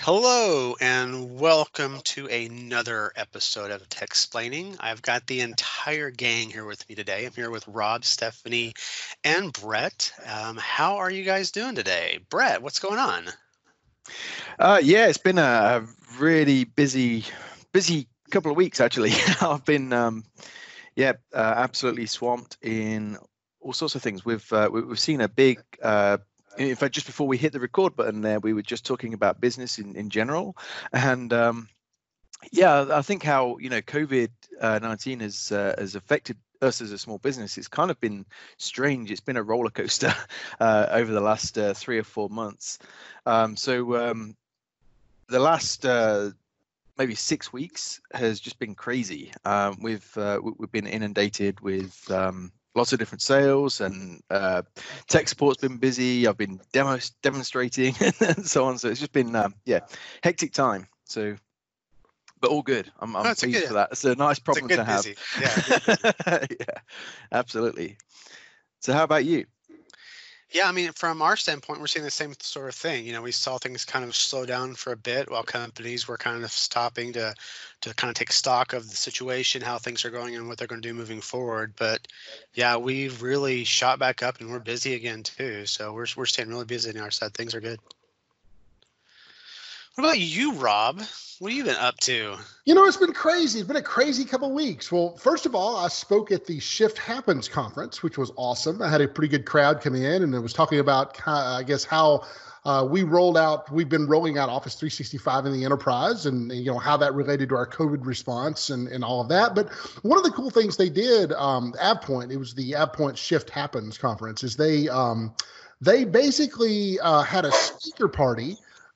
Hello and welcome to another episode of Tech Explaining. I've got the entire gang here with me today. I'm here with Rob, Stephanie, and Brett. How are you guys doing today? Brett, what's going on? Yeah, it's been a really busy couple of weeks actually. I've been absolutely swamped in all sorts of things. We've seen a big in fact, just before we hit the record button there, we were just talking about business in general. And I think how COVID-19 has affected us as a small business. It's kind of been strange. It's been a roller coaster over the last 3 or 4 months. The last maybe 6 weeks has just been crazy. We've been inundated with lots of different sales, and tech support's been busy. I've been demonstrating and so on. So it's just been hectic time. So, but all good. I'm pleased for that. It's a nice problem to have. Busy. Yeah, yeah, absolutely. So how about you? Yeah, I mean, from our standpoint, we're seeing the same sort of thing. You know, we saw things kind of slow down for a bit while companies were kind of stopping to kind of take stock of the situation, how things are going and what they're going to do moving forward. But yeah, we've really shot back up and we're busy again too. So we're staying really busy on our side. Things are good. What about you, Rob? What have you been up to? You know, it's been crazy. It's been a crazy couple of weeks. Well, first of all, I spoke at the Shift Happens conference, which was awesome. I had a pretty good crowd come in, and I was talking about, I guess, how we've been rolling out Office 365 in the enterprise, and you know how that related to our COVID response and all of that. But one of the cool things they did, AvePoint, it was the AvePoint Shift Happens conference, is they basically had a speaker party.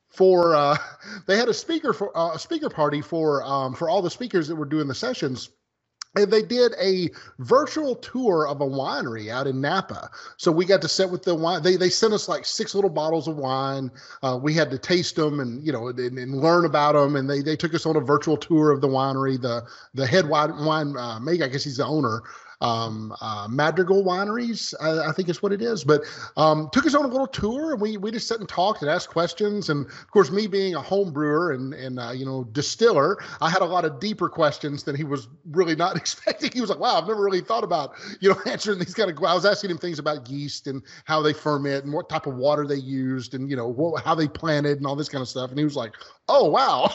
They had a speaker party for all the speakers that were doing the sessions. And they did a virtual tour of a winery out in Napa. So we got to sit with the wine. They sent us like 6 little bottles of wine. We had to taste them and learn about them. And they took us on a virtual tour of the winery. The head wine maker, I guess he's the owner, Madrigal Wineries, I think is what it is. But took us on a little tour, and we just sat and talked and asked questions. And of course, me being a home brewer and distiller, I had a lot of deeper questions than he was really not expecting. He was like, "Wow, I've never really thought about answering these kind of." I was asking him things about yeast and how they ferment and what type of water they used and how they planted and all this kind of stuff. And he was like, "Oh wow!"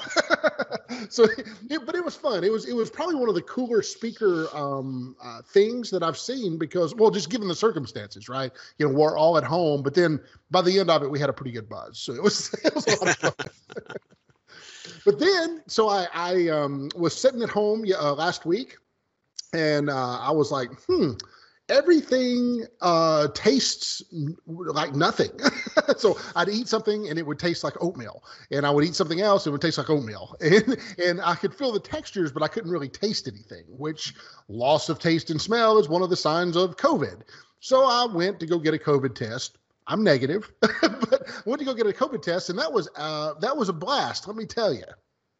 But it was fun. It was probably one of the cooler speaker things that I've seen because, well, just given the circumstances, right? We're all at home, but then by the end of it, we had a pretty good buzz. So it was a lot of fun. But then, so I was sitting at home last week, and I was like, everything tastes like nothing. So I'd eat something and it would taste like oatmeal, and I would eat something else and it would taste like oatmeal, and I could feel the textures, but I couldn't really taste anything, which loss of taste and smell is one of the signs of COVID. So I went to go get a COVID test. I'm negative, but I went to go get a COVID test, and that was a blast, let me tell you.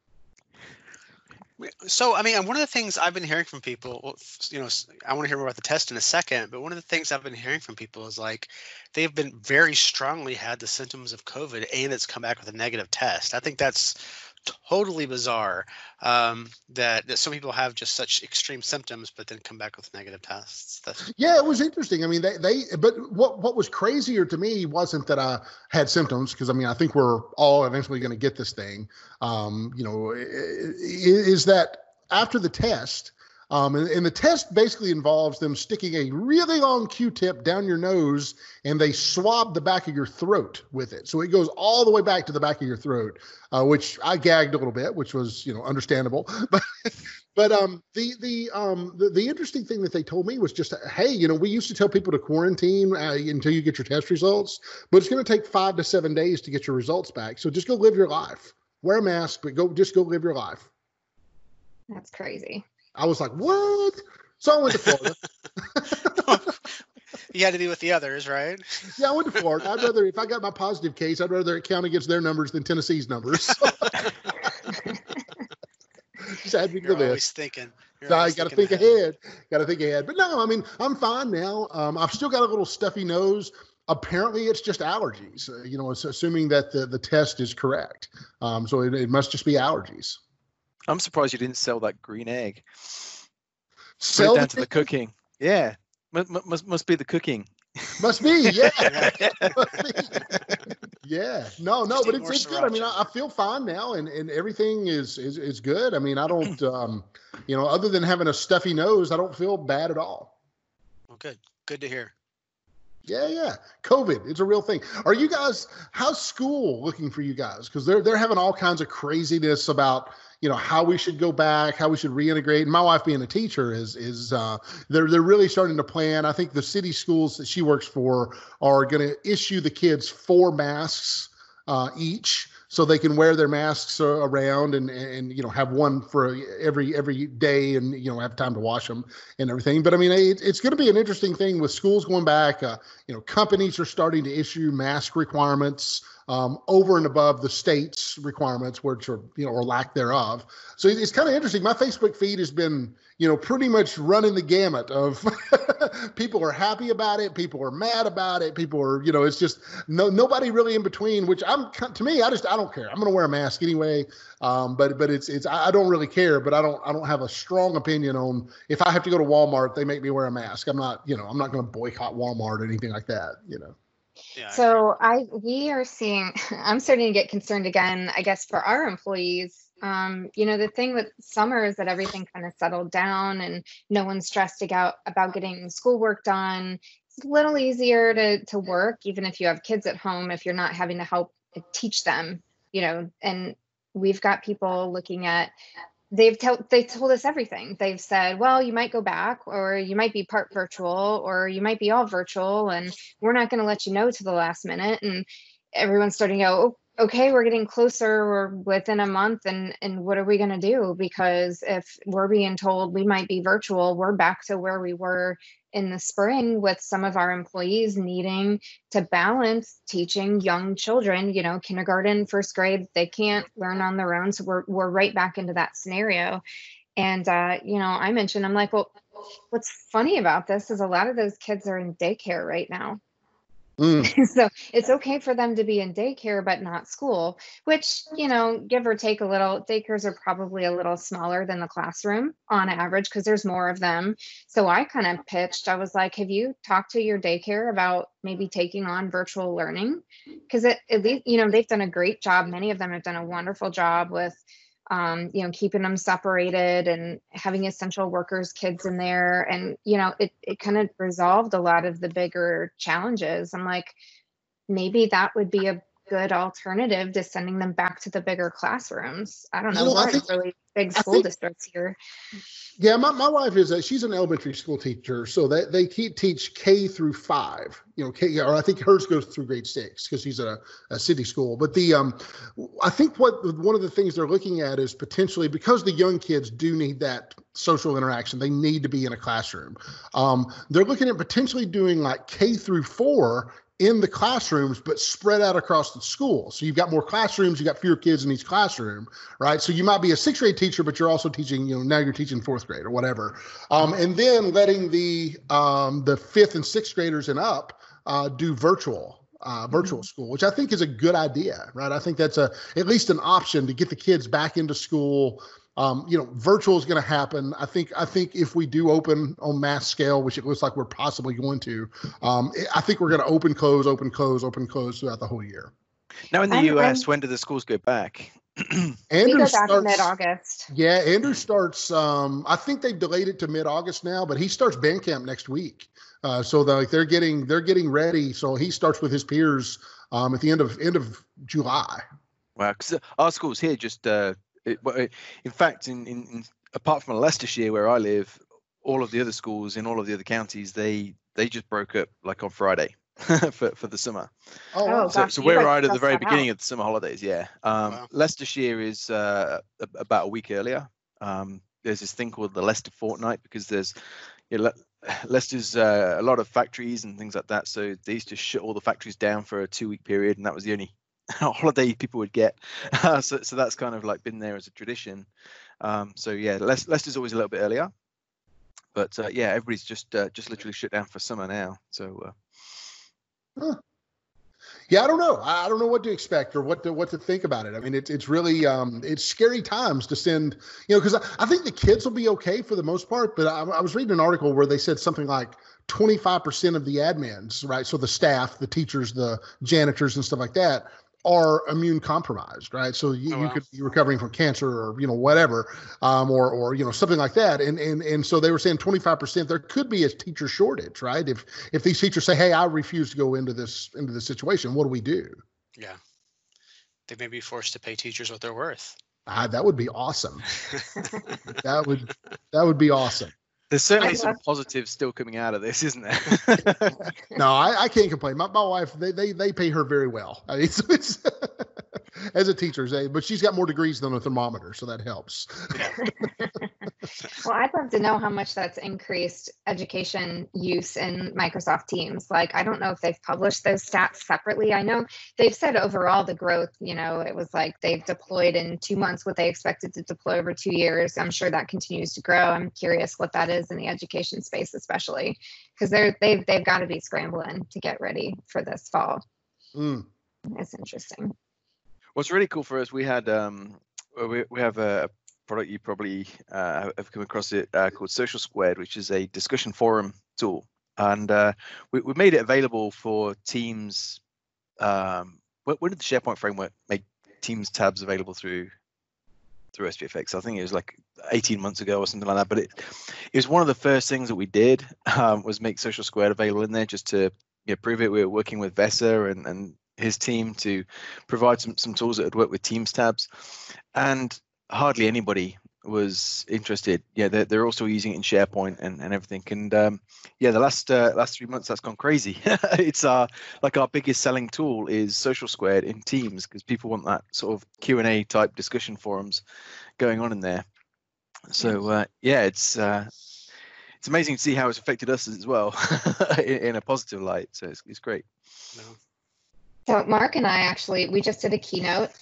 So, I mean, one of the things I've been hearing from people, I want to hear more about the test in a second, but one of the things I've been hearing from people is like they've been very strongly had the symptoms of COVID and it's come back with a negative test. I think that's totally bizarre that some people have just such extreme symptoms, but then come back with negative tests. Yeah, it was interesting. I mean, but what was crazier to me wasn't that I had symptoms, because I mean, I think we're all eventually going to get this thing. Is that after the test, and the test basically involves them sticking a really long Q-tip down your nose, and they swab the back of your throat with it. So it goes all the way back to the back of your throat, which I gagged a little bit, which was, understandable. But the interesting thing that they told me was just, hey, we used to tell people to quarantine until you get your test results, but it's going to take 5 to 7 days to get your results back. So just go live your life. Wear a mask, but go live your life. That's crazy. I was like, what? So I went to Florida. You had to be with the others, right? Yeah, I went to Florida. If I got my positive case, I'd rather it count against their numbers than Tennessee's numbers. Just add me to the list. Always thinking. I got to think ahead. But no, I mean, I'm fine now. I've still got a little stuffy nose. apparently it's just allergies. It's assuming that the test is correct. So it must just be allergies. I'm surprised you didn't sell that green egg. Sell down to the cooking. Yeah, must be the cooking. Must be, yeah. Must be. Yeah, no, but it's good. I mean, I feel fine now, and everything is good. I mean, I don't, other than having a stuffy nose, I don't feel bad at all. Well, good to hear. Yeah. COVID, it's a real thing. Are you guys? How's school looking for you guys? Because they're having all kinds of craziness about how we should go back, how we should reintegrate. And my wife, being a teacher, is they're really starting to plan. I think the city schools that she works for are going to issue the kids 4 masks each, so they can wear their masks around and have one for every day, and have time to wash them and everything. But I mean, it's going to be an interesting thing with schools going back. Companies are starting to issue mask requirements over and above the state's requirements, which are, or lack thereof. So it's kind of interesting. My Facebook feed has been, pretty much running the gamut of people are happy about it. People are mad about it. People are, it's just nobody really in between, which I don't care. I'm going to wear a mask anyway. But it's, I don't really care, but I don't have a strong opinion on if I have to go to Walmart, they make me wear a mask. I'm not going to boycott Walmart or anything like that, Yeah, so we are seeing, I'm starting to get concerned again, I guess, for our employees. The thing with summer is that everything kind of settled down and no one's stressed about getting schoolwork done. It's a little easier to work, even if you have kids at home, if you're not having to help teach them, and we've got people looking at, they told us everything. They've said, well, you might go back, or you might be part virtual, or you might be all virtual, and we're not going to let you know to the last minute. And everyone's starting to go, okay, we're getting closer, we're within a month, and what are we going to do? Because if we're being told we might be virtual, we're back to where we were in the spring, with some of our employees needing to balance teaching young children, kindergarten, first grade, they can't learn on their own. So we're right back into that scenario. And, I mentioned, I'm like, well, what's funny about this is a lot of those kids are in daycare right now. So it's okay for them to be in daycare, but not school, which, give or take a little, daycares are probably a little smaller than the classroom on average, because there's more of them. So I kind of pitched, I was like, have you talked to your daycare about maybe taking on virtual learning? Because at least, they've done a great job. Many of them have done a wonderful job with keeping them separated and having essential workers kids in there. And, it kind of resolved a lot of the bigger challenges. I'm like, maybe that would be a good alternative to sending them back to the bigger classrooms. I don't know. We're really big school districts here. Yeah, my wife she's an elementary school teacher, so they teach K through 5. Or I think hers goes through grade 6 because she's a city school. But I think one of the things they're looking at is potentially, because the young kids do need that social interaction, they need to be in a classroom. They're looking at potentially doing like K through 4 in the classrooms, but spread out across the school. So you've got more classrooms, you got fewer kids in each classroom, right? So you might be a 6th grade teacher, but you're also teaching, now you're teaching 4th grade or whatever. And then letting the 5th and 6th graders and up do virtual school, which I think is a good idea, right? I think that's at least an option to get the kids back into school. Virtual is going to happen. I think if we do open on mass scale, which it looks like we're possibly going to, I think we're going to open, close throughout the whole year. Now in the US, when do the schools go back? Andrew starts mid-August. Yeah, Andrew starts. I think they've delayed it to mid-August now, but he starts band camp next week. So they're getting ready. So he starts with his peers at the end of July. Wow, because our schools here just. In fact, in apart from Leicestershire, where I live, all of the other schools in all of the other counties, they just broke up like on Friday for the summer. So we're right at the very beginning of the summer holidays. Yeah. Wow. Leicestershire is about a week earlier. There's this thing called the Leicester Fortnight, because there's Leicester's a lot of factories and things like that. So they used to shut all the factories down for a 2-week period, and that was the only holiday people would get. So that's kind of like been there as a tradition. So yeah, Leicester's always a little bit earlier, but everybody's just literally shut down for summer now. So Huh. Yeah, I don't know. I don't know what to expect or what to think about it. I mean, it's really it's scary times to send, because I think the kids will be okay for the most part. But I was reading an article where they said something like 25% of the admins, right? So the staff, the teachers, the janitors, and stuff like that are immune compromised, right? So you could be recovering from cancer or whatever, or something like that, and so they were saying 25%. There could be a teacher shortage, right? If these teachers say, "Hey, I refuse to go into this situation," what do we do? Yeah, they may be forced to pay teachers what they're worth. That would be awesome. that would be awesome. There's certainly some positives still coming out of this, isn't there? No, I can't complain. My wife, they pay her very well. I mean, it's as a teacher, but she's got more degrees than a thermometer, so that helps. Well, I'd love to know how much that's increased education use in Microsoft Teams. Like, I don't know if they've published those stats separately. I know they've said overall the growth, it was like they've deployed in 2 months what they expected to deploy over 2 years. I'm sure that continues to grow. I'm curious what that is in the education space, especially because they've got to be scrambling to get ready for this fall. It's interesting. What's really cool for us, we had we have a product you probably have come across it called Social Squared, which is a discussion forum tool, and we made it available for Teams. When did the SharePoint framework make Teams tabs available through SPFX? I think it was like 18 months ago or something like that. But it was one of the first things that we did was make Social Squared available in there, just to prove it. We were working with Vesa and his team to provide some tools that would work with Teams tabs, and hardly anybody was interested. They're also using it in SharePoint and everything. And the last 3 months that's gone crazy. It's our biggest selling tool is Social Squared in Teams, because people want that sort of Q&A type discussion forums going on in there. So it's amazing to see how it's affected us as well in a positive light. So it's great. So Mark and I we just did a keynote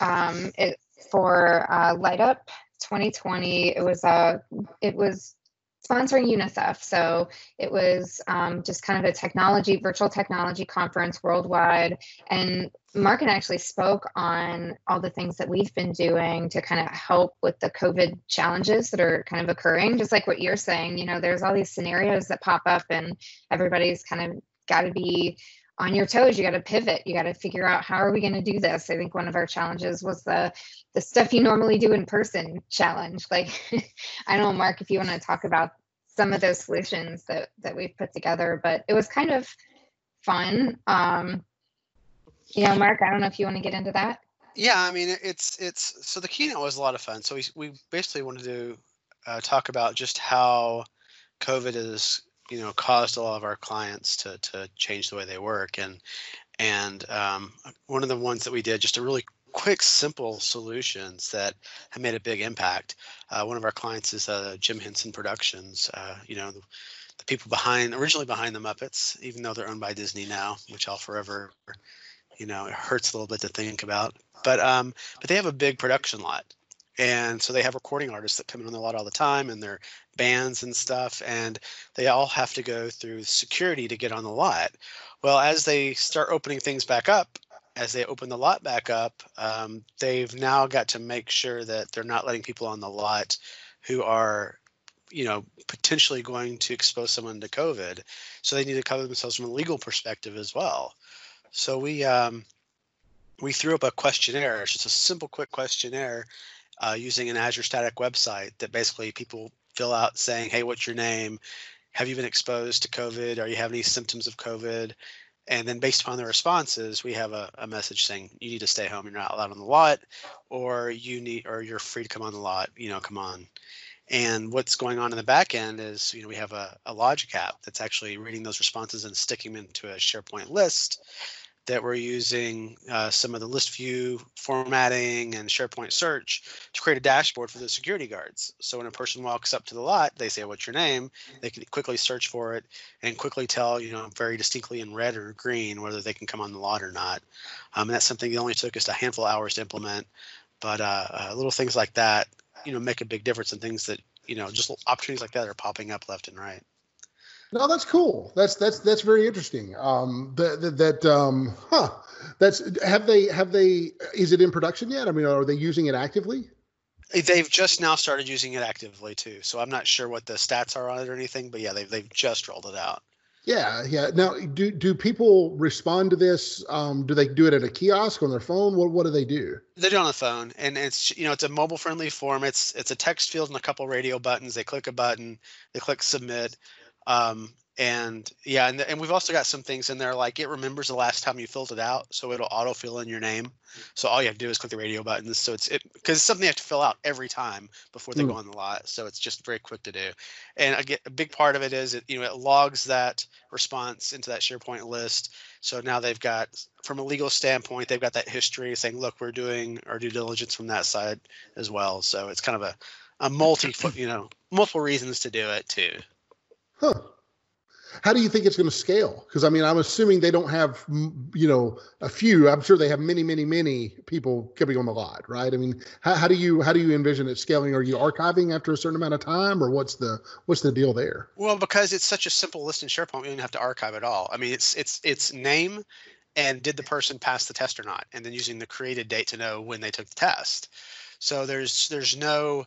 for Light Up 2020. It was sponsoring UNICEF. So it was just kind of a virtual technology conference worldwide. And Mark and I actually spoke on all the things that we've been doing to kind of help with the COVID challenges that are kind of occurring. Just like what you're saying, there's all these scenarios that pop up and everybody's kind of got to be on your toes. You got to pivot. You got to figure out, how are we going to do this? I think one of our challenges was the stuff you normally do in person challenge. Like, I don't know, Mark, if you want to talk about some of those solutions that we've put together, but it was kind of fun. Mark, I don't know if you want to get into that. Yeah, I mean, it's so the keynote was a lot of fun. So we basically wanted to talk about just how COVID is caused a lot of our clients to change the way they work, and one of the ones that we did, just a really quick, simple solutions that have made a big impact. One of our clients is Jim Henson Productions. The people originally behind the Muppets, even though they're owned by Disney now, which I'll forever, it hurts a little bit to think about. But they have a big production lot. And so they have recording artists that come in on the lot all the time, and they're bands and stuff, and they all have to go through security to get on the lot. Well, as they start opening things back up, as they open the lot back up, they've now got to make sure that they're not letting people on the lot who are, potentially going to expose someone to COVID. So they need to cover themselves from a legal perspective as well. So we threw up a questionnaire. It's just a simple, quick questionnaire. Using an Azure Static website that basically people fill out saying, hey, what's your name? Have you been exposed to COVID? Are you have any symptoms of COVID? And then based upon the responses, we have a message saying you need to stay home. You're not allowed on the lot, or you're free to come on the lot, come on. And what's going on in the back end is, we have a Logic app that's actually reading those responses and sticking them into a SharePoint list, that we're using some of the list view formatting and SharePoint search to create a dashboard for the security guards. So when a person walks up to the lot, they say, what's your name? They can quickly search for it and quickly tell, very distinctly in red or green, whether they can come on the lot or not. And that's something that only took us a handful of hours to implement. But little things like that, make a big difference in things that, just opportunities like that are popping up left and right. No, that's cool. That's very interesting. That's have they is it in production yet? I mean, are they using it actively? They've just now started using it actively too. So I'm not sure what the stats are on it or anything, but yeah, they've just rolled it out. Yeah, yeah. Now, do people respond to this? Do they do it at a kiosk on their phone? What do they do? They do it on the phone, and it's it's a mobile friendly form. It's a text field and a couple radio buttons. They click a button, they click submit, and yeah, and we've also got some things in there like it remembers the last time you filled it out, so it'll auto fill in your name. So all you have to do is click the radio buttons. So it's because it's something you have to fill out every time before they go on the lot. So it's just very quick to do. And again, a big part of it is it logs that response into that SharePoint list. So now they've got, from a legal standpoint, they've got that history saying, look, we're doing our due diligence from that side as well. So it's kind of a multiple reasons to do it too. Huh. How do you think it's going to scale? Because I mean, I'm assuming they don't have, a few. I'm sure they have many, many, many people coming on the lot, right? I mean, how do you envision it scaling? Are you archiving after a certain amount of time, or what's the deal there? Well, because it's such a simple list in SharePoint, we don't have to archive at all. I mean, it's name and did the person pass the test or not, and then using the created date to know when they took the test. So there's no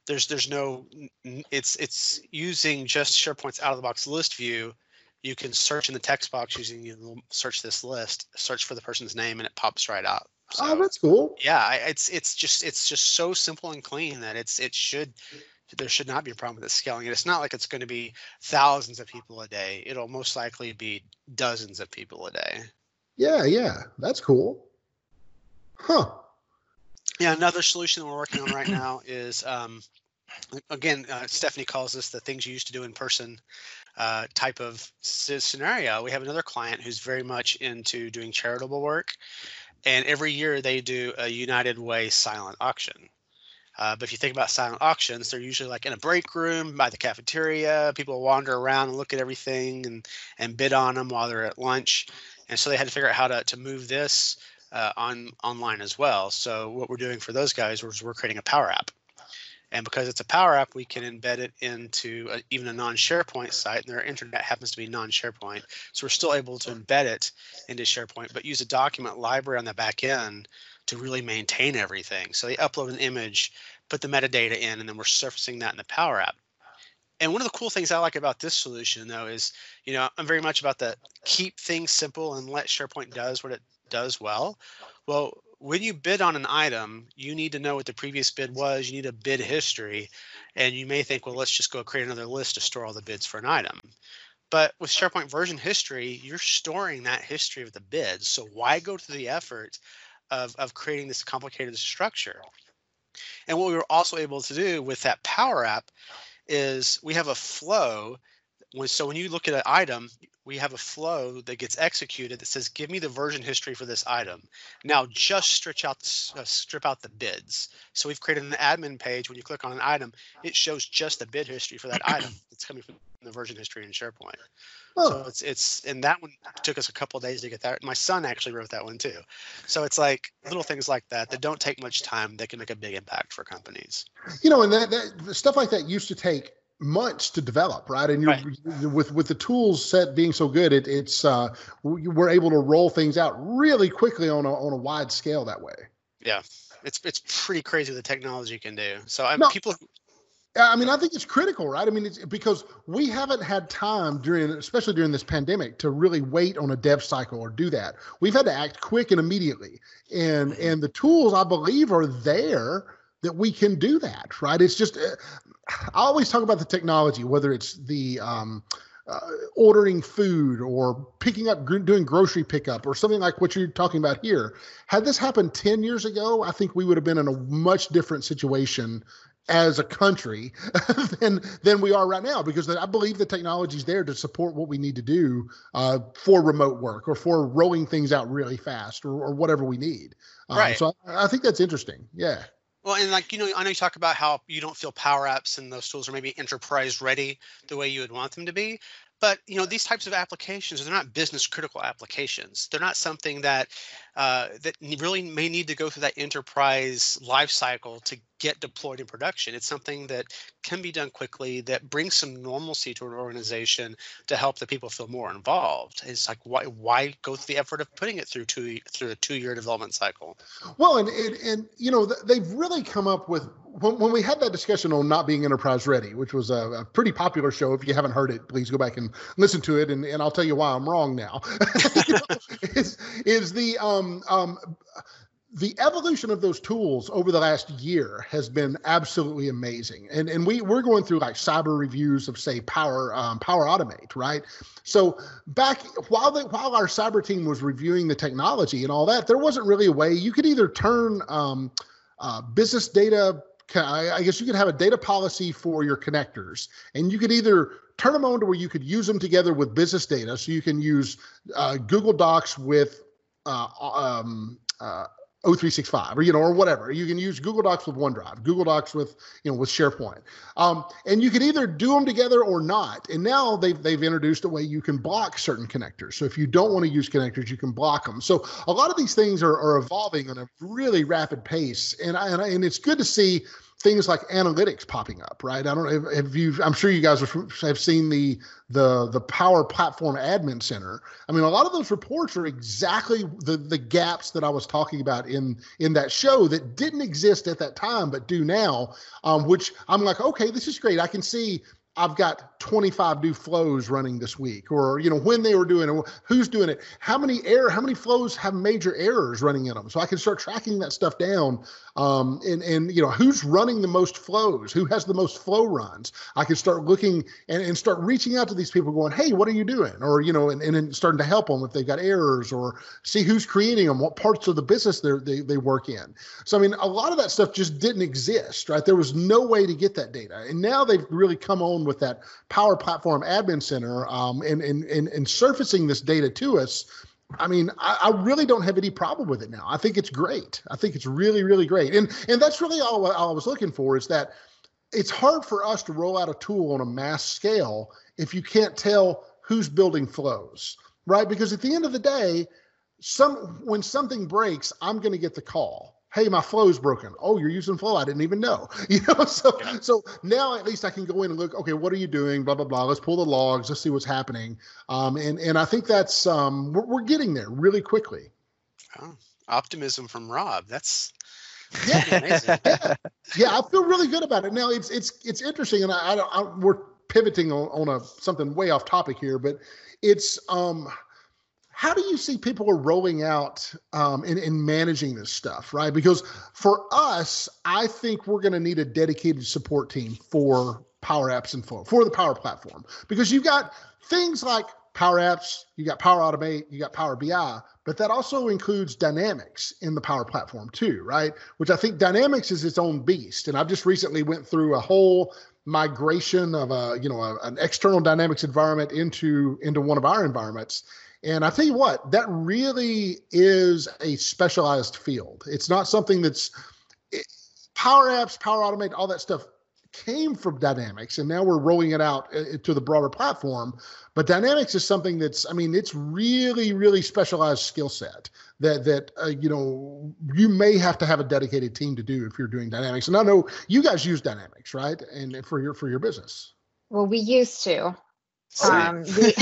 it's using just SharePoint's out of the box list view. You can search in the text box using search this list, search for the person's name, and it pops right out. So, oh, that's cool. Yeah, it's just so simple and clean that there should not be a problem with it scaling. It's not like it's going to be thousands of people a day. It'll most likely be dozens of people a day. Yeah, that's cool. Huh. Yeah, another solution that we're working on right now is, again, Stephanie calls this the things you used to do in person type of scenario. We have another client who's very much into doing charitable work, and every year they do a United Way silent auction. But if you think about silent auctions, they're usually like in a break room by the cafeteria. People wander around and look at everything and bid on them while they're at lunch. And so they had to figure out how to move this online as well. So what we're doing for those guys is we're creating a Power App. And because it's a Power App, we can embed it into even a non-SharePoint site, and their internet happens to be non-SharePoint. So we're still able to embed it into SharePoint, but use a document library on the back end to really maintain everything. So they upload an image, put the metadata in, and then we're surfacing that in the Power App. And one of the cool things I like about this solution, though, is, I'm very much about the keep things simple and let SharePoint does what it does well. Well, when you bid on an item, you need to know what the previous bid was. You need a bid history, and you may think, well, let's just go create another list to store all the bids for an item. But with SharePoint version history, you're storing that history of the bids. So why go to the effort of creating this complicated structure? And what we were also able to do with that Power App is we have a flow. So when you look at an item, we have a flow that gets executed that says, give me the version history for this item. Now just strip out the bids. So we've created an admin page. When you click on an item, it shows just the bid history for that item. It's coming from the version history in SharePoint. Oh. So and that one took us a couple of days to get that. My son actually wrote that one too. So it's like little things like that don't take much time that can make a big impact for companies. And that stuff like that used to take months to develop, right? And with the tools set being so good, we're able to roll things out really quickly on a wide scale that way. Yeah, it's pretty crazy what the technology can do. So I think it's critical, right? I mean, it's because we haven't had time especially during this pandemic, to really wait on a dev cycle or do that. We've had to act quick and immediately, and the tools, I believe, are there that we can do that, right? It's just, I always talk about the technology, whether it's the ordering food or doing grocery pickup or something like what you're talking about here. Had this happened 10 years ago, I think we would have been in a much different situation as a country than we are right now, because I believe the technology is there to support what we need to do for remote work or for rolling things out really fast or whatever we need. Right. So I think that's interesting. Yeah. Well, and I know you talk about how you don't feel Power Apps and those tools are maybe enterprise ready the way you would want them to be, But these types of applications, they're not business critical applications. They're not something that that really may need to go through that enterprise life cycle to get deployed in production. It's something that can be done quickly, that brings some normalcy to an organization to help the people feel more involved. It's like, why go through the effort of putting it through a 2-year development cycle? Well, and they've really come up with, when we had that discussion on not being enterprise ready, which was a pretty popular show. If you haven't heard it, please go back and listen to it, and I'll tell you why I'm wrong now. is the evolution of those tools over the last year has been absolutely amazing. And we're going through like cyber reviews of, say, Power Automate, right? So back while our cyber team was reviewing the technology and all that, there wasn't really a way. You could either turn business data, I guess you could have a data policy for your connectors, and you could either turn them on to where you could use them together with business data. So you can use Google Docs with O365 or whatever. You can use Google Docs with OneDrive, Google Docs with SharePoint. And you can either do them together or not. And now they've introduced a way you can block certain connectors. So if you don't want to use connectors, you can block them. So a lot of these things are evolving at a really rapid pace. And it's good to see things like analytics popping up, right? I don't know if I'm sure you guys have seen the Power Platform Admin Center. I mean, a lot of those reports are exactly the gaps that I was talking about in that show that didn't exist at that time, but do now, which I'm like, okay, this is great. I can see I've got 25 new flows running this week, or, when they were doing it, who's doing it, how many flows have major errors running in them. So I can start tracking that stuff down. And who's running the most flows, who has the most flow runs. I can start looking and start reaching out to these people going, hey, what are you doing? Or, and then starting to help them if they've got errors, or see who's creating them, what parts of the business they work in. So, I mean, a lot of that stuff just didn't exist, right? There was no way to get that data. And now they've really come on with that Power Platform Admin Center and surfacing this data to us. I mean, I really don't have any problem with it now. I think it's great. I think it's really, really great. And that's really all I was looking for, is that it's hard for us to roll out a tool on a mass scale if you can't tell who's building flows, right? Because at the end of the day, when something breaks, I'm going to get the call. Hey, my flow's broken. Oh, you're using Flow. I didn't even know. So now at least I can go in and look, okay, what are you doing? Blah, blah, blah. Let's pull the logs. Let's see what's happening. And I think that's, we're getting there really quickly. Oh, optimism from Rob. That's amazing. Yeah, I feel really good about it. Now it's interesting, and we're pivoting on something way off topic here, but it's, how do you see people are rolling out and managing this stuff, right? Because for us, I think we're going to need a dedicated support team for Power Apps and Flow, for the Power Platform, because you've got things like Power Apps, you got Power Automate, you got Power BI, but that also includes Dynamics in the Power Platform too, right? Which I think Dynamics is its own beast. And I've just recently went through a whole migration of an external Dynamics environment into one of our environments. And I tell you what, that really is a specialized field. It's not something Power Apps, Power Automate, all that stuff came from Dynamics, and now we're rolling it out to the broader platform. But Dynamics is something it's really, really specialized skill set that you may have to have a dedicated team to do if you're doing Dynamics. And I know you guys use Dynamics, right? And for your business. Well, we used to. We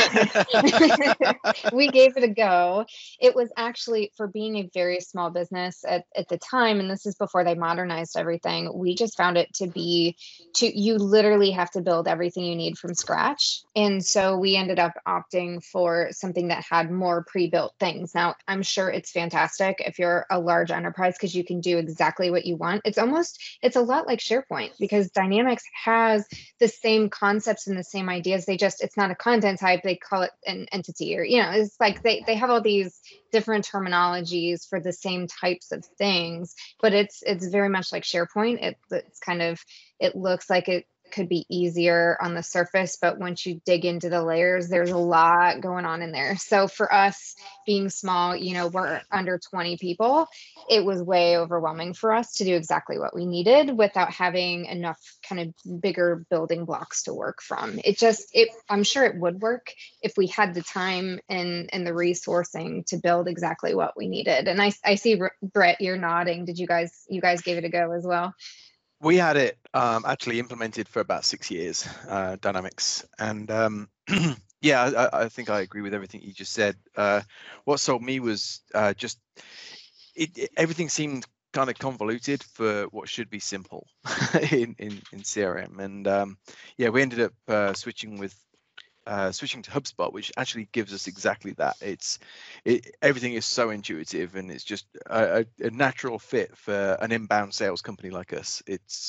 gave it a go. It was actually, for being a very small business at the time, and this is before they modernized everything, we just found it to be you literally have to build everything you need from scratch. And so we ended up opting for something that had more pre-built things. Now, I'm sure it's fantastic if you're a large enterprise, because you can do exactly what you want. It's a lot like SharePoint, because Dynamics has the same concepts and the same ideas. It's not a content type, they call it an entity, or it's like they have all these different terminologies for the same types of things, but it's very much like SharePoint. It looks like could be easier on the surface, but once you dig into the layers, there's a lot going on in there. So for us being small, we're under 20 people. It was way overwhelming for us to do exactly what we needed without having enough kind of bigger building blocks to work from. I'm sure it would work if we had the time and the resourcing to build exactly what we needed. And I see, Brett, you're nodding. Did you guys gave it a go as well? We had it actually implemented for about 6 years, Dynamics, and yeah, I think I agree with everything you just said. What sold me was just everything seemed kind of convoluted for what should be simple in CRM, and yeah, we ended up switching to HubSpot, which actually gives us exactly that. Everything is so intuitive, and it's just a natural fit for an inbound sales company like us.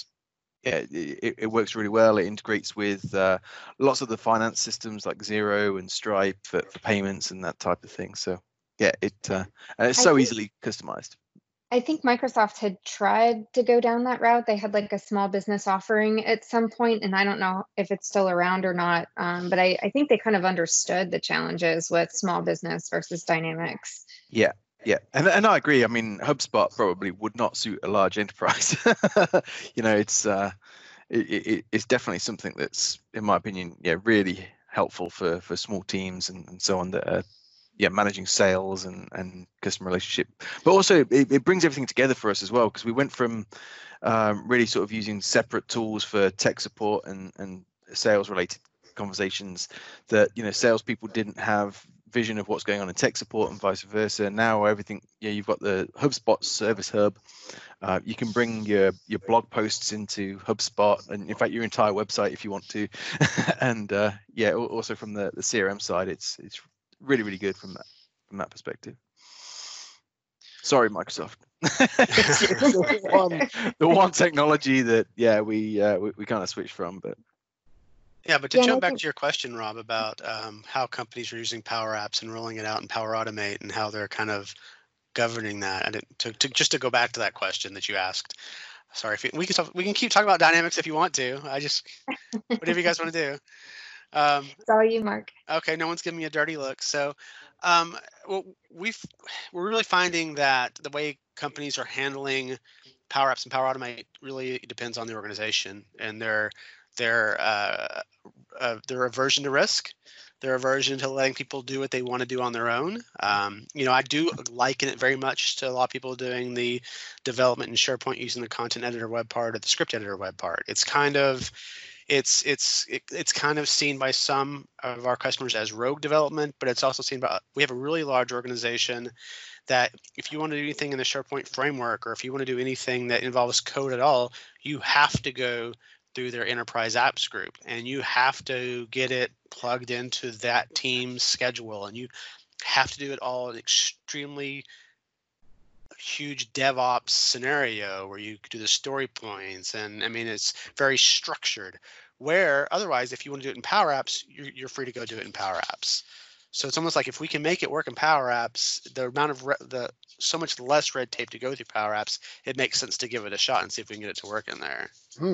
It works really well. It integrates with lots of the finance systems like Xero and Stripe for payments and that type of thing. So yeah, and it's so easily customized. I think Microsoft had tried to go down that route. They had like a small business offering at some point, and I don't know if it's still around or not. But I think they kind of understood the challenges with small business versus Dynamics. Yeah, and I agree. I mean, HubSpot probably would not suit a large enterprise. It's definitely something that's, in my opinion, really helpful for small teams and so on that are managing sales and customer relationship, but also it brings everything together for us as well, because we went from really sort of using separate tools for tech support and sales related conversations that salespeople didn't have vision of what's going on in tech support and vice versa. Now everything, you've got the HubSpot Service Hub. You can bring your blog posts into HubSpot, and in fact your entire website if you want to. And also from the CRM side, it's really, really good from that perspective. Sorry, Microsoft. the one technology that we kind of switched from, but but to jump back to your question, Rob, about how companies are using Power Apps and rolling it out in Power Automate and how they're kind of governing that, and just to go back to that question that you asked. Sorry, we can keep talking about Dynamics if you want to. Whatever you guys want to do. It's all you, Mark. Okay, no one's giving me a dirty look. So, we're really finding that the way companies are handling Power Apps and Power Automate really depends on the organization and their aversion to risk, their aversion to letting people do what they want to do on their own. I do liken it very much to a lot of people doing the development in SharePoint using the content editor web part or the script editor web part. It's kind of seen by some of our customers as rogue development, but it's also seen by, we have a really large organization that if you want to do anything in the SharePoint framework, or if you want to do anything that involves code at all, you have to go through their enterprise apps group, and you have to get it plugged into that team's schedule, and you have to do it all in extremely huge DevOps scenario where you do the story points, and I mean it's very structured. Where otherwise, if you want to do it in Power Apps, you're free to go do it in Power Apps. So it's almost like if we can make it work in Power Apps, the amount of so much less red tape to go through Power Apps, it makes sense to give it a shot and see if we can get it to work in there.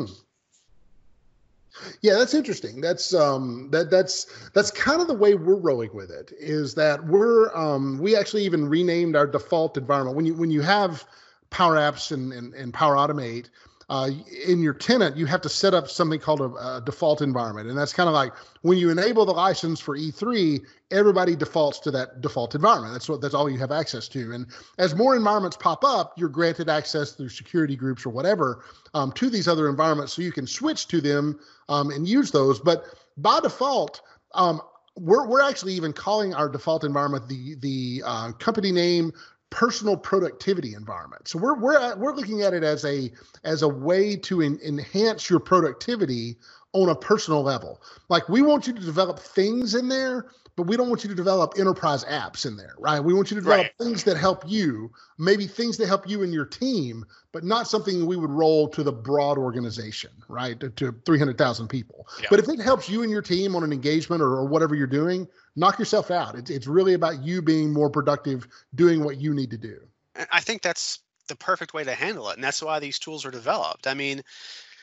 Yeah, that's interesting. That's that's kind of the way we're rolling with it. Is that we actually even renamed our default environment. When you have Power Apps and Power Automate in your tenant, you have to set up something called a default environment, and that's kind of like when you enable the license for E3, everybody defaults to that default environment. That's all you have access to. And as more environments pop up, you're granted access through security groups or whatever to these other environments, so you can switch to them and use those. But by default, we're actually even calling our default environment the company name personal productivity environment. So we're looking at it as a way to enhance your productivity on a personal level. Like, we want you to develop things in there, but we don't want you to develop enterprise apps in there, right? We want you to develop things that help you, maybe things that help you and your team, but not something we would roll to the broad organization, right? To 300,000 people. Yeah. But if it helps you and your team on an engagement or whatever you're doing, knock yourself out. It's really about you being more productive, doing what you need to do. I think that's the perfect way to handle it. And that's why these tools are developed. I mean,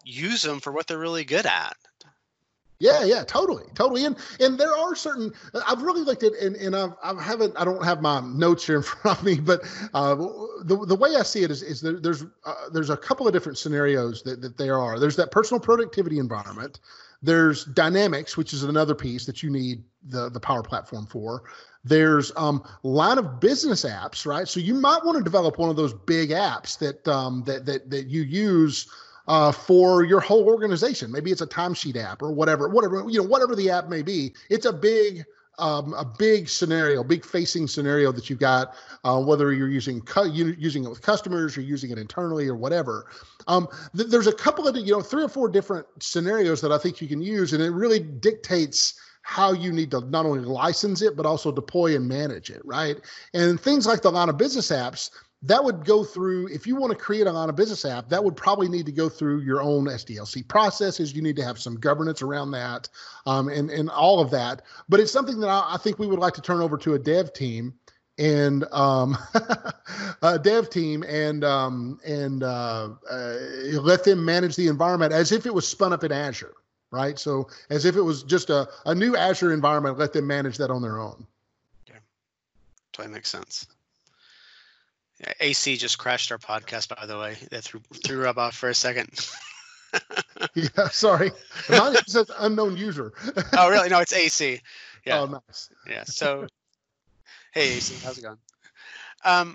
use them for what they're really good at. Yeah, totally. And there are certain, I've really looked at, and I don't have my notes here in front of me, but the way I see it is there's a couple of different scenarios that there are. There's that personal productivity environment. There's Dynamics, which is another piece that you need the Power Platform for. There's line of business apps, right? So you might want to develop one of those big apps that you use for your whole organization. Maybe it's a timesheet app or whatever the app may be. It's a big scenario, big facing scenario that you've got, whether you're using it with customers or using it internally or whatever. There's a couple of 3 or 4 different scenarios that I think you can use, and it really dictates how you need to not only license it but also deploy and manage it, right? And things like the line of business apps, that would go through, if you want to create a line of business app, that would probably need to go through your own SDLC processes. You need to have some governance around that, and all of that. But it's something that I think we would like to turn over to a dev team and let them manage the environment as if it was spun up in Azure, right? So as if it was just a new Azure environment, let them manage that on their own. Yeah, totally makes sense. AC just crashed our podcast, by the way. That threw Rob off for a second. Yeah, sorry. Mine says unknown user. Oh, really? No, it's AC. Yeah. Oh, nice. Yeah. So, hey, AC, how's it going?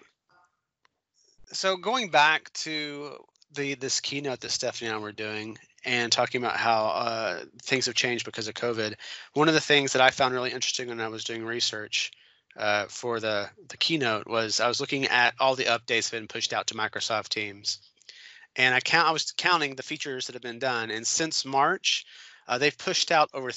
So going back to this keynote that Stephanie and I were doing and talking about how things have changed because of COVID, one of the things that I found really interesting when I was doing research for the keynote was I was looking at all the updates that have been pushed out to Microsoft Teams, and I was counting the features that have been done, and since March, they've pushed out over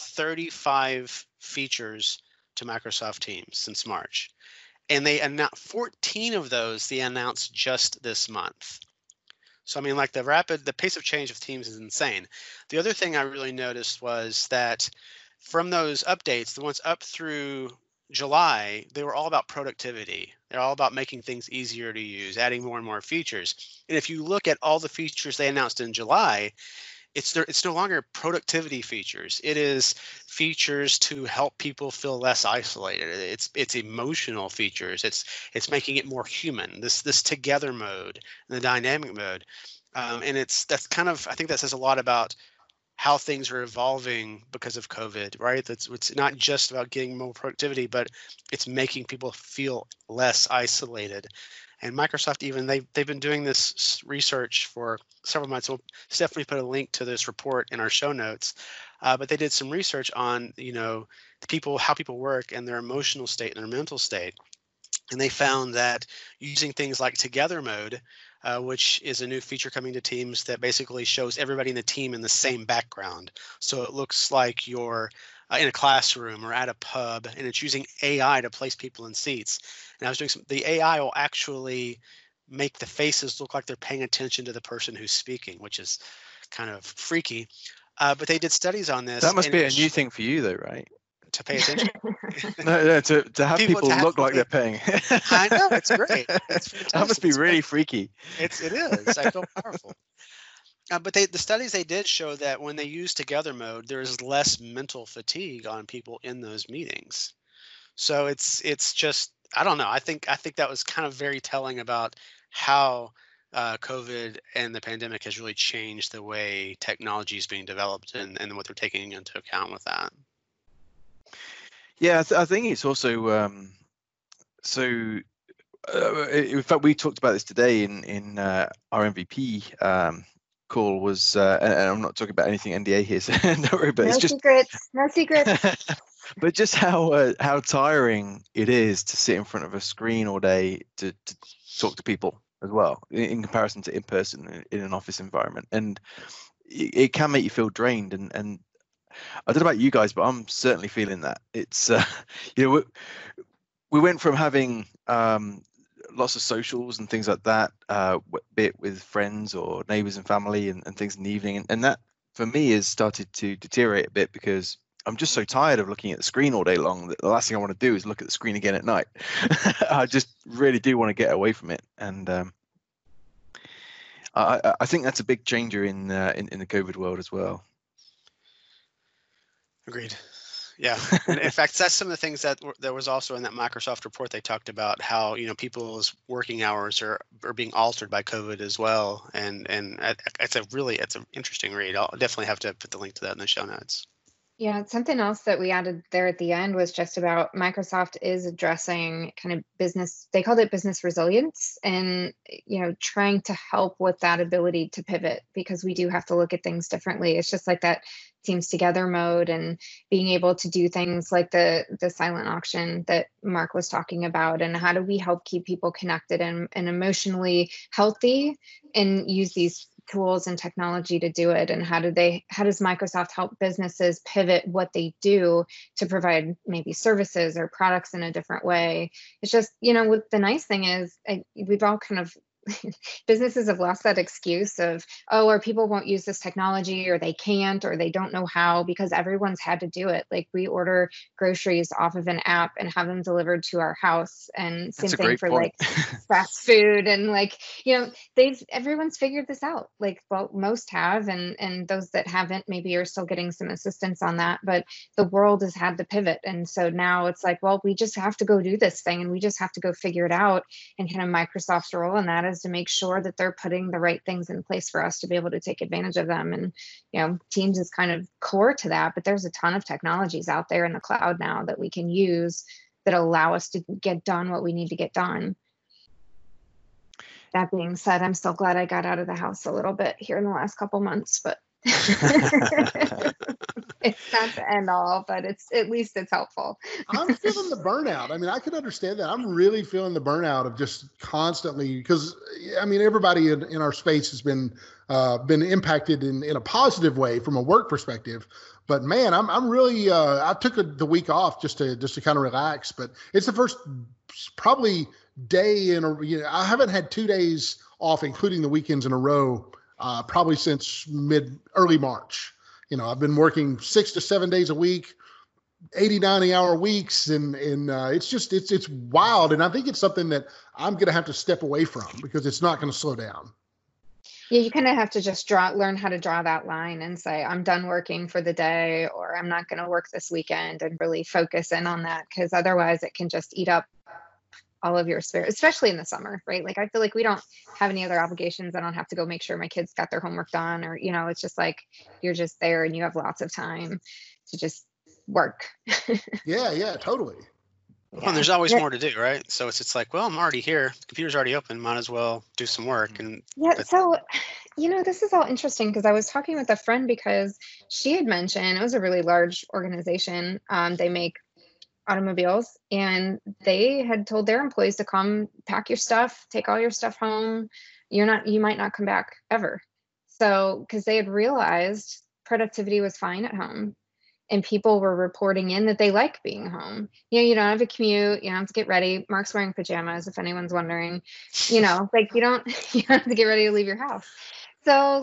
35 features to Microsoft Teams since March, and they announced 14 of those they announced just this month. So I mean, like the pace of change of Teams is insane. The other thing I really noticed was that from those updates, the ones up through July, they were all about productivity. They're all about making things easier to use, adding more and more features. And if you look at all the features they announced in July, it's no longer productivity features. It is features to help people feel less isolated. It's emotional features. It's making it more human. This together mode, the dynamic mode, and that's kind of, I think that says a lot about how things are evolving because of COVID, right? It's not just about getting more productivity, but it's making people feel less isolated. And Microsoft, even they've been doing this research for several months. We'll definitely put a link to this report in our show notes. But they did some research on how people work and their emotional state and their mental state, and they found that using things like Together Mode, which is a new feature coming to Teams that basically shows everybody in the team in the same background. So it looks like you're in a classroom or at a pub, and it's using AI to place people in seats. And I was doing the AI will actually make the faces look like they're paying attention to the person who's speaking, which is kind of freaky. But they did studies on this. That must be a new thing for you, though, right? To pay attention. No, to have people look like they're paying. I know, it's great. That must be really freaky. It is. I feel powerful. But the studies they did show that when they use Together Mode, there's less mental fatigue on people in those meetings. So it's just, I don't know. I think that was kind of very telling about how COVID and the pandemic has really changed the way technology is being developed and what they're taking into account with that. Yeah, I think it's also in fact, we talked about this today in our MVP call. Was and I'm not talking about anything NDA here, so don't worry. But no it's just no secrets. But just how tiring it is to sit in front of a screen all day to talk to people as well, in comparison to in person in an office environment, and it can make you feel drained. And I don't know about you guys, but I'm certainly feeling that. It's we went from having lots of socials and things like that, be it with friends or neighbors and family and things in the evening, and that for me has started to deteriorate a bit because I'm just so tired of looking at the screen all day long that the last thing I want to do is look at the screen again at night. I just really do want to get away from it, and I think that's a big changer in the COVID world as well. Agreed. Yeah. And in fact, that's some of the things that there was also in that Microsoft report. They talked about how, people's working hours are being altered by COVID as well. And it's an interesting read. I'll definitely have to put the link to that in the show notes. Yeah, something else that we added there at the end was just about Microsoft is addressing kind of business, they called it business resilience, and, trying to help with that ability to pivot, because we do have to look at things differently. It's just like that teams together mode, and being able to do things like the silent auction that Mark was talking about, and how do we help keep people connected and emotionally healthy, and use these tools and technology to do it, and how does Microsoft help businesses pivot what they do to provide maybe services or products in a different way. It's just, what the nice thing is, we've all kind of businesses have lost that excuse of, or people won't use this technology, or they can't, or they don't know how, because everyone's had to do it. Like, we order groceries off of an app and have them delivered to our house, and same thing for point. Like fast food, and everyone's figured this out. Like, well, most have, and those that haven't maybe are still getting some assistance on that, but the world has had to pivot. And so now it's like, well, we just have to go do this thing, and we just have to go figure it out. And kind of Microsoft's role in that is to make sure that they're putting the right things in place for us to be able to take advantage of them. And, Teams is kind of core to that, but there's a ton of technologies out there in the cloud now that we can use that allow us to get done what we need to get done. That being said, I'm still glad I got out of the house a little bit here in the last couple months, but it's not the end all, but at least it's helpful. I'm feeling the burnout. I mean, I can understand that. I'm really feeling the burnout of just constantly, because everybody in our space has been impacted in a positive way from a work perspective. But man, I'm really I took the week off just to kind of relax. But it's the first probably day I haven't had 2 days off, including the weekends, in a row, probably since early March. I've been working 6 to 7 days a week, 80, 90-hour weeks, and it's wild. And I think it's something that I'm going to have to step away from, because it's not going to slow down. Yeah, you kind of have to just learn how to draw that line and say, I'm done working for the day, or I'm not going to work this weekend, and really focus in on that, because otherwise it can just eat up all of your spirit, especially in the summer, right? Like, I feel like we don't have any other obligations. I don't have to go make sure my kids got their homework done, or, it's just like, you're just there and you have lots of time to just work. Yeah, totally. Well, and there's always more to do, right? So it's like, well, I'm already here. The computer's already open. Might as well do some work. So, this is all interesting, because I was talking with a friend, because she had mentioned it was a really large organization. They make automobiles, and they had told their employees to come pack your stuff, take all your stuff home. You might not come back ever. So, because they had realized productivity was fine at home, and people were reporting in that they like being home. You don't have a commute, you don't have to get ready. Mark's wearing pajamas, if anyone's wondering. You don't have to get ready to leave your house. So,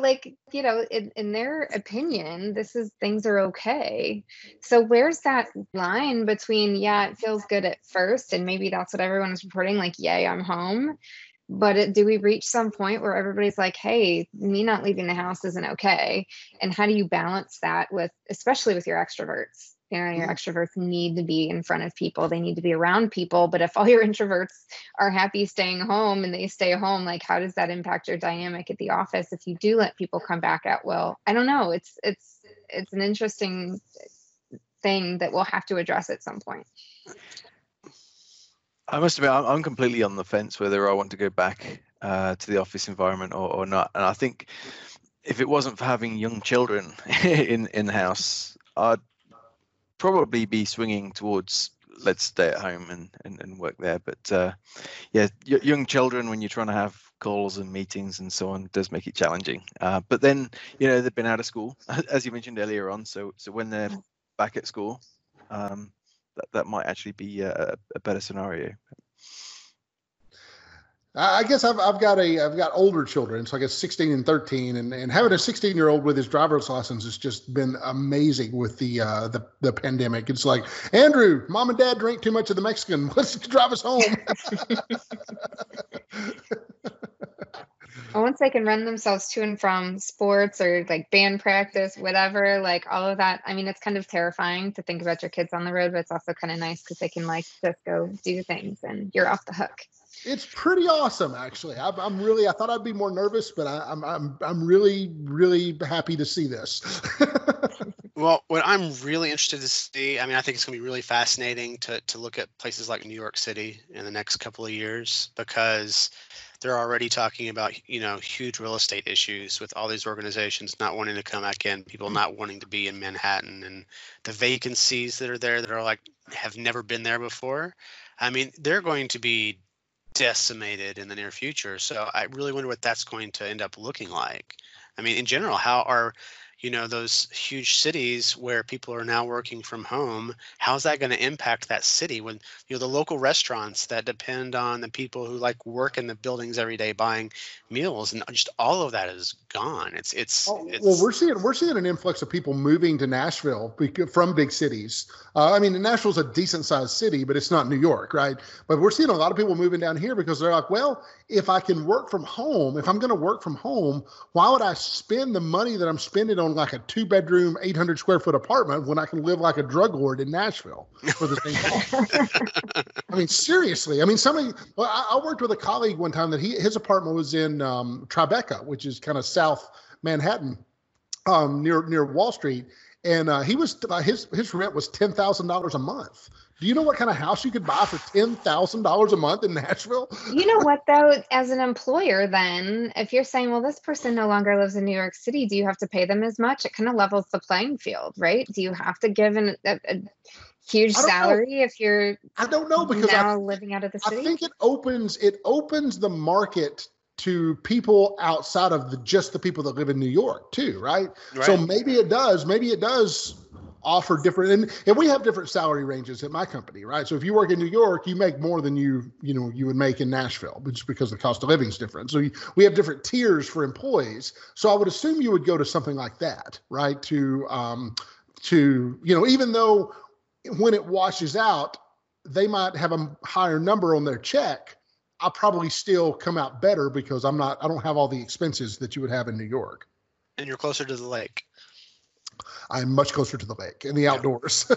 in their opinion, things are okay. So where's that line between, it feels good at first, and maybe that's what everyone is reporting, like, yay, I'm home. But do we reach some point where everybody's like, hey, me not leaving the house isn't okay? And how do you balance that especially with your extroverts? Your extroverts need to be in front of people. They need to be around people. But if all your introverts are happy staying home and they stay home, like, how does that impact your dynamic at the office if you do let people come back at will? I don't know. It's an interesting thing that we'll have to address at some point. I must admit, I'm completely on the fence whether I want to go back to the office environment or not. And I think if it wasn't for having young children in the house, I'd probably be swinging towards let's stay at home and work there. But young children, when you're trying to have calls and meetings and so on, does make it challenging. But then, they've been out of school, as you mentioned earlier on. So when they're back at school, that might actually be a better scenario. I guess I've got older children, so I guess 16 and 13, and having a 16-year-old with his driver's license has just been amazing with the pandemic. It's like, Andrew, mom and dad drank too much of the Mexican. Let's drive us home. Once they can run themselves to and from sports or like band practice, whatever, like all of that. I mean, it's kind of terrifying to think about your kids on the road, but it's also kind of nice because they can like just go do things and you're off the hook. It's pretty awesome, actually. I'm really. I thought I'd be more nervous, but I'm really, really happy to see this. Well, what I'm really interested to see, I mean, I think it's going to be really fascinating to look at places like New York City in the next couple of years, because they're already talking about, huge real estate issues with all these organizations not wanting to come back in, people not wanting to be in Manhattan, and the vacancies that are there that are like have never been there before. I mean, they're going to be decimated in the near future. So I really wonder what that's going to end up looking like. I mean, in general, how are those huge cities where people are now working from home, how's that going to impact that city when, the local restaurants that depend on the people who like work in the buildings every day buying meals, and just all of that is gone. Well, we're seeing an influx of people moving to Nashville from big cities. I mean, Nashville's a decent sized city, but it's not New York, right? But we're seeing a lot of people moving down here because they're like, well, if I can work from home, if I'm going to work from home, why would I spend the money that I'm spending on like a 2-bedroom, 800 square foot apartment when I can live like a drug lord in Nashville for the same cost? I mean, seriously. I mean, I worked with a colleague one time that his apartment was in Tribeca, which is kind of South Manhattan, near Wall Street. And his rent was $10,000 a month. Do you know what kind of house you could buy for $10,000 a month in Nashville? You know what, though, as an employer, then, if you're saying, well, this person no longer lives in New York City, do you have to pay them as much? It kind of levels the playing field, right? Do you have to give a huge salary if you're I don't know, because now living out of the city? I think it opens the market to people outside of just the people that live in New York too, right? So maybe it does offer different, and we have different salary ranges at my company, right? So if you work in New York, you make more than you would make in Nashville, just because the cost of living is different. So we have different tiers for employees. So I would assume you would go to something like that, right? To even though when it washes out, they might have a higher number on their check, I'll probably still come out better because I don't have all the expenses that you would have in New York. And you're closer to the lake. I'm much closer to the lake and the outdoors.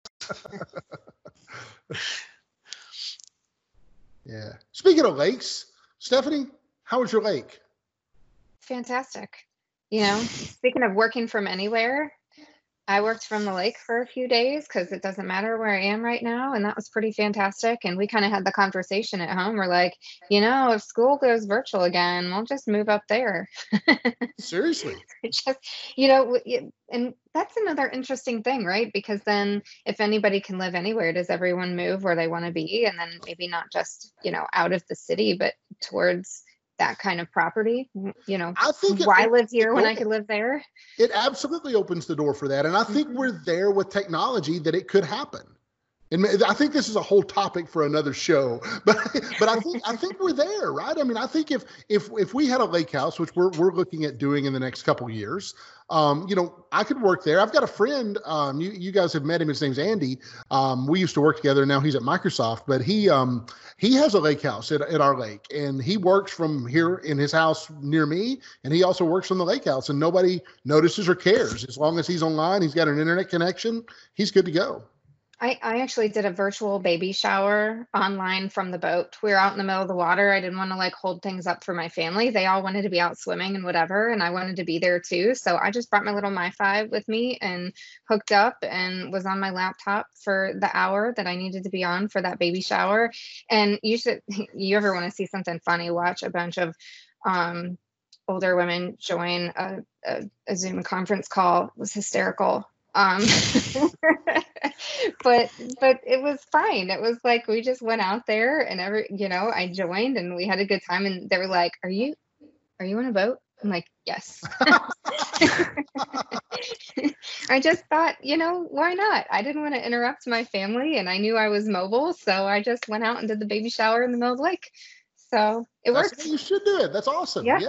Yeah. Speaking of lakes, Stephanie, how was your lake? Fantastic. Speaking of working from anywhere, I worked from the lake for a few days because it doesn't matter where I am right now. And that was pretty fantastic. And we kind of had the conversation at home. We're like, if school goes virtual again, we'll just move up there. Seriously. Just, and that's another interesting thing, right? Because then if anybody can live anywhere, does everyone move where they want to be? And then maybe not just, out of the city, but towards that kind of property. I think why live here when I could live there? It absolutely opens the door for that. And I think we're there with technology that it could happen. And I think this is a whole topic for another show, but I think we're there, right? I mean, I think if we had a lake house, which we're looking at doing in the next couple of years, I could work there. I've got a friend, you guys have met him. His name's Andy. We used to work together. Now he's at Microsoft, but he has a lake house at our lake, and he works from here in his house near me. And he also works from the lake house, and nobody notices or cares. As long as he's online, he's got an internet connection, he's good to go. I actually did a virtual baby shower online from the boat. We were out in the middle of the water. I didn't want to hold things up for my family. They all wanted to be out swimming and whatever, and I wanted to be there too. So I just brought my little MiFi with me and hooked up and was on my laptop for the hour that I needed to be on for that baby shower. And you ever want to see something funny, watch a bunch of older women join a Zoom conference call. It was hysterical. But it was fine. It was like we just went out there and I joined and we had a good time, and they were like, are you on a boat? I'm like, yes. I just thought, why not? I didn't want to interrupt my family, and I knew I was mobile, so I just went out and did the baby shower in the middle of the lake. So it worked. You should do it. That's awesome. Yeah.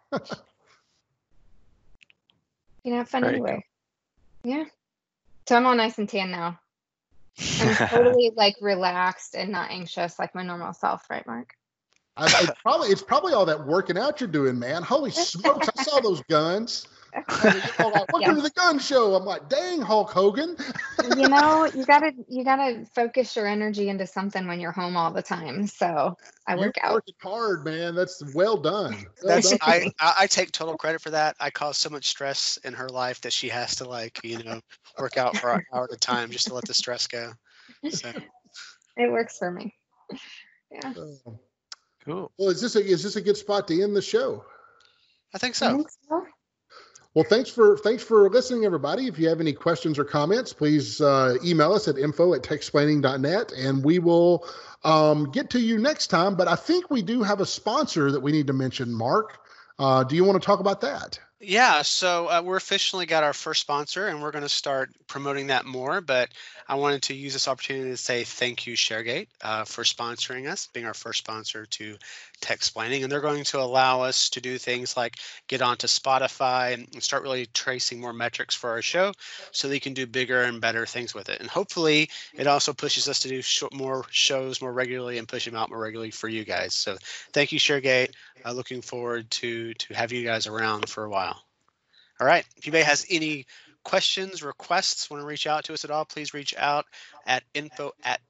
Have fun anyway. Yeah. So I'm all nice and tan now. I'm totally relaxed and not anxious like my normal self, right, Mark? It's probably all that working out you're doing, man. Holy smokes! I saw those guns. Welcome to the gun show. I'm like, dang, Hulk Hogan. You gotta focus your energy into something when you're home all the time. So I work out. Working hard, man. That's well done. I take total credit for that. I cause so much stress in her life that she has to work out for an hour at a time just to let the stress go. So it works for me. Yeah. Cool. Well, is this a good spot to end the show? I think so. Well, thanks for listening, everybody. If you have any questions or comments, please email us at info@techsplaining.net, and we will get to you next time. But I think we do have a sponsor that we need to mention, Mark. Do you want to talk about that? Yeah, so we're officially got our first sponsor, and we're going to start promoting that more. But I wanted to use this opportunity to say thank you, ShareGate, for sponsoring us, being our first sponsor to Techsplaining. And they're going to allow us to do things like get onto Spotify and start really tracing more metrics for our show so they can do bigger and better things with it. And hopefully it also pushes us to do more shows more regularly and push them out more regularly for you guys. So thank you, ShareGate. Looking forward to have you guys around for a while. All right. If anybody has any questions, requests, want to reach out to us at all, please reach out at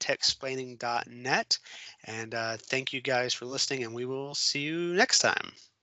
info@techsplaining.net. And thank you guys for listening, and we will see you next time.